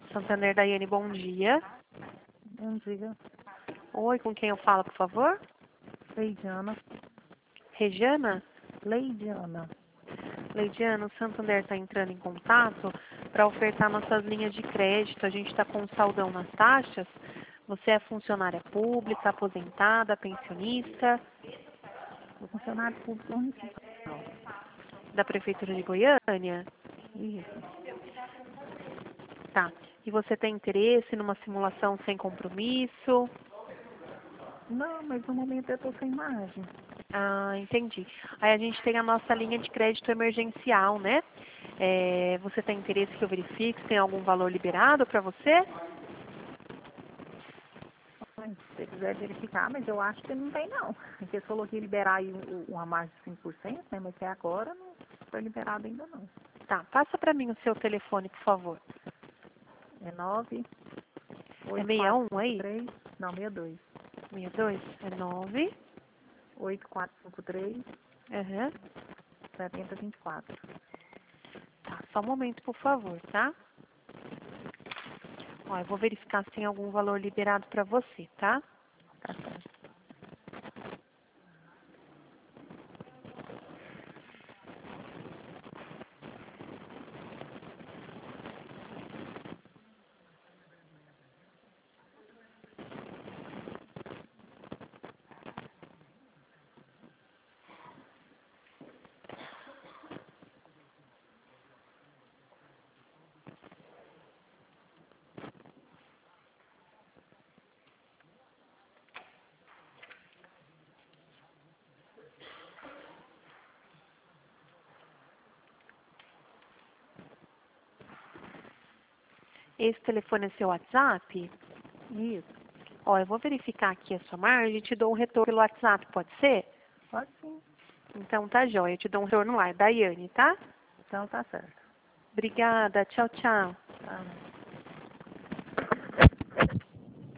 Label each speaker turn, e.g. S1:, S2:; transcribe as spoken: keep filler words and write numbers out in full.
S1: Santander, Daiane, bom dia.
S2: Bom dia.
S1: Oi, com quem eu falo, por favor?
S2: Leidiana.
S1: Regiana?
S2: Leidiana.
S1: Leidiana, o Santander está entrando em contato para ofertar nossas linhas de crédito. A gente está com um saldão nas taxas. Você é funcionária pública, aposentada, pensionista,
S2: Sou funcionário público municipal.
S1: da Prefeitura de Goiânia?
S2: Isso.
S1: Tá. E você tem interesse numa simulação sem compromisso?
S2: Não, mas no momento eu estou sem margem.
S1: Ah, entendi. Aí a gente tem a nossa linha de crédito emergencial, né? É, você tem interesse que eu verifique se tem algum valor liberado para você?
S2: Mas, se você quiser verificar, mas eu acho que não tem não. Porque você falou que ia liberar aí um- uma margem de cinco por cento, né? Mas até agora não foi liberado ainda não.
S1: Tá, passa para mim o seu telefone, por favor.
S2: É nove
S1: É
S2: oito
S1: sessenta e
S2: quatro
S1: um
S2: cinco
S1: aí?
S2: três, não, sessenta e dois.
S1: sessenta e dois? É nove?
S2: oito quatro cinco três,
S1: Aham.
S2: sete zero dois quatro.
S1: Tá, só um momento, por favor, tá? Ó, eu vou verificar se tem algum valor liberado para você, tá?
S2: Tá certo.
S1: Esse telefone é seu WhatsApp?
S2: Isso.
S1: Ó, eu vou verificar aqui a sua margem e te dou um retorno pelo WhatsApp, pode ser?
S2: Pode sim.
S1: Então tá jóia, eu te dou um retorno lá, é Daiane, tá?
S2: Então tá certo.
S1: Obrigada, tchau, tchau.
S2: Tá.